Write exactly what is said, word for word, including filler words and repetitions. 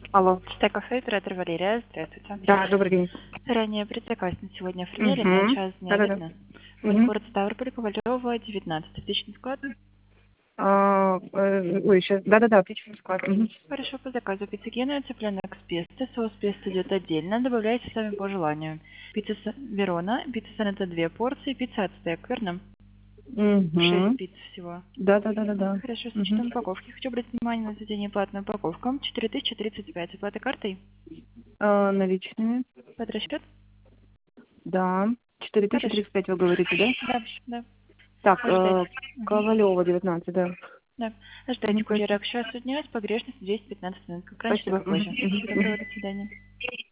Алло. Стек-кафе, оператор Валерия. Здравствуйте. Да, добрый день. Ранее предзаказ на сегодня оформляли на Угу. час дня, Да-да-да. верно? Вот Угу. город Ставрополь, Ковалева, девятнадцать. Личный склад. А, э, ой, сейчас. Да-да-да, отличный склад. Мгм. Хорошо, по заказу. Пицца Гена, цыпленок с песто. Соус песто идет отдельно. Добавляйте сами по желанию. Пицца С- Верона. Пицца Санета две порции. Пицца Ацтек, верно? Шесть Угу. пиц всего. Да-да-да-да-да. Хорошо, с Угу. учетом упаковки. Хочу обратить внимание на заведение платной упаковкам. четыре тысячи тридцать пять. Оплата картой. А, наличными. Под расчет? Да. Четыре тысячи Хорошо. тридцать пять вы говорите, да? Да, да. Так, Ждать. э, Мгм. Ковалева, девятнадцать, да. Да. Ждайте Угу, курьера спасибо. к часу дня с погрешностью двести пятнадцать минут. Как раньше, так Спасибо. и Мгм, позже. мгм, Всего мгм. доброго, до свидания.